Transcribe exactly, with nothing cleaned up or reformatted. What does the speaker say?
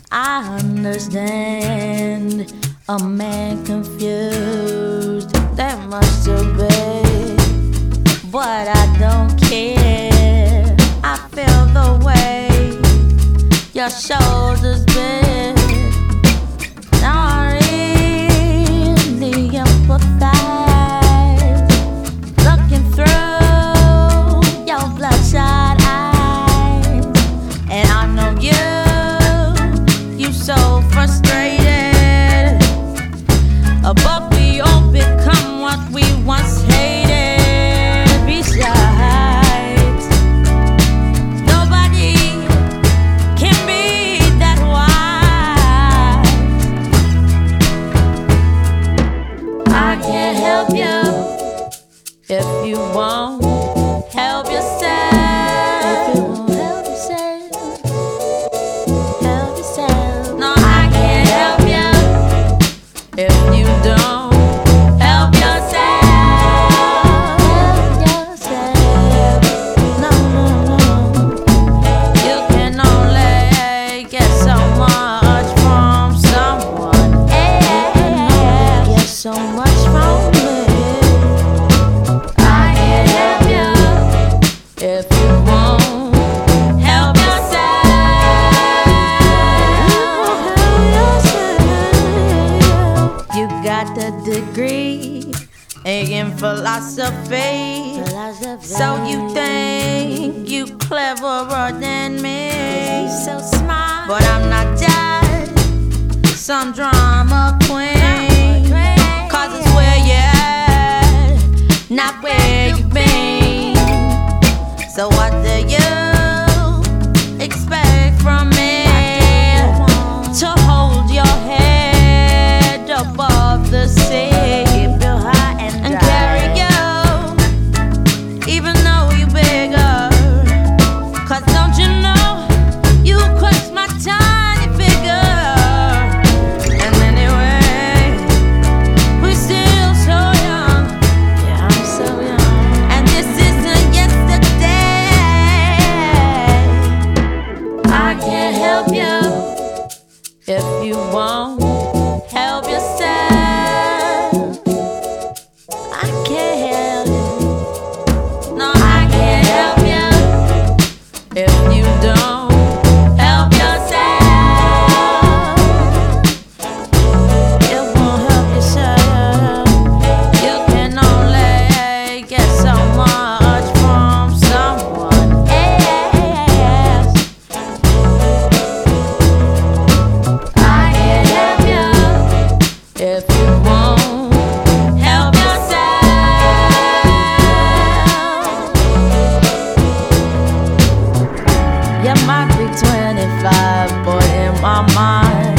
I understand a man confused, that must have been, but I don't care. I feel the way your shoulders bend. Now I really empathize, looking through your bloodshot eyes, and I know you. So frustrated, but we all become what we once hated. Besides, nobody can be that wise. I can't help you if you won't help yourself. If you don't help yourself, help yourself. No, no, no. You can only get so much from someone. Yeah, get so much from me. I can't help you if you won't help yourself. You got the degree in philosophy, philosophy. So you think you cleverer than me, so smart. But I'm not just some drama queen, cause it's where you're at, not where you've been. So what do you expect from me? To hold your head above the sea, keep your heart and, and carry you, even though you're bigger. Cause don't you know, you crush my tiny figure. And anyway, we're still so young. Yeah, I'm so young. And this isn't yesterday. I can't help you if you won't help yourself. I can't help you. No, I can't help you if you don't help yourself. It won't help yourself. You can only get so much from someone else. If you won't help yourself. You might be twenty-five, but in my mind